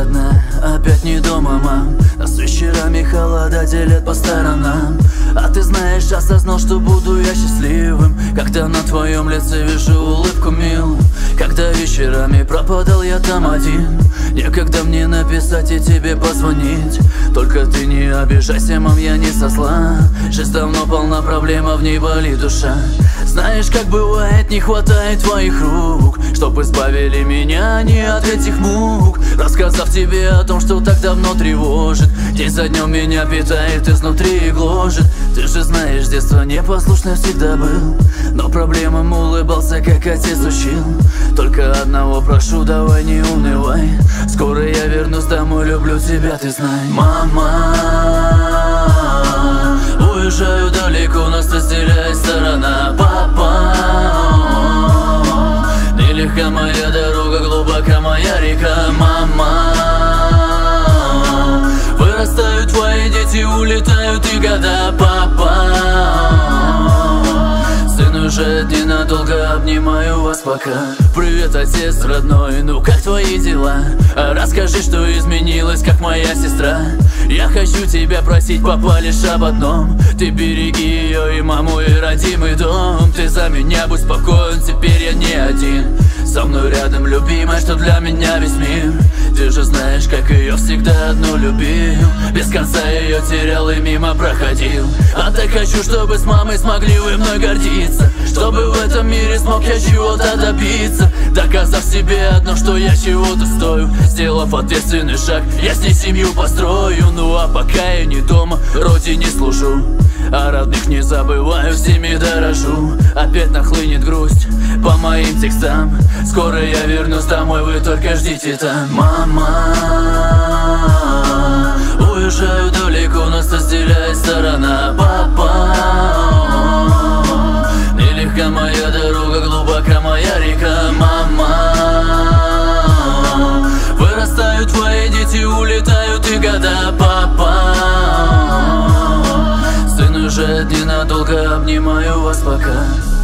родная, опять не дома, мам. Нас вечерами холода делят по сторонам. А ты знаешь, осознал, что буду я счастливым, когда на твоем лице вижу улыбку милую. Когда вечерами пропадал я там один, некогда мне написать и тебе позвонить. Только ты не обижайся, мам, я не со зла. Жизнь давно полна проблем, а в ней болит душа. Знаешь, как бывает, не хватает твоих рук, чтоб избавили меня не от этих мук. Рассказав тебе о том, что так давно тревожит, день за днем меня питает изнутри и гложет. Ты же знаешь, с детства непослушный всегда был, но проблемам улыбался, как отец учил. Только одного прошу, давай не унывай, скоро я вернусь домой, люблю тебя, ты знай. Мама, уезжаю далеко, нас разделяет сторона. Папа, нелегка моя дорога, глубока моя река. Мама, вырастают твои дети, улетают и года. Папа, сын уезжает ненадолго, обнимаю вас пока. Привет, отец родной, ну как твои дела? Расскажи, что изменилось, как моя сестра. Я хочу тебя просить, папа, лишь об одном: ты береги ее и маму, и родимый дом. Ты за меня будь спокоен, теперь я не один. Со мной рядом любимая, что для меня весь мир. Ты же знаешь, как ее всегда одну любил, без конца ее терял и мимо проходил. А так хочу, чтобы с мамой смогли вы мной гордиться, чтобы в этом мире смог я чего-то добиться, доказав себе одно, что я чего-то стою. Сделав ответственный шаг, я с ней семью построю. Ну а пока я не дома, родине служу, а родных не забываю, всеми дорожу. Опять нахлынет грусть по моим текстам, скоро я вернусь домой, вы только ждите там. Мама, уезжаю далеко, нас разделяет сторона. Папа, нелегка моя дорога, глубока моя река. Мама, вырастают твои дети, улетают и года. Папа, сын уезжает ненадолго, обнимаю вас пока.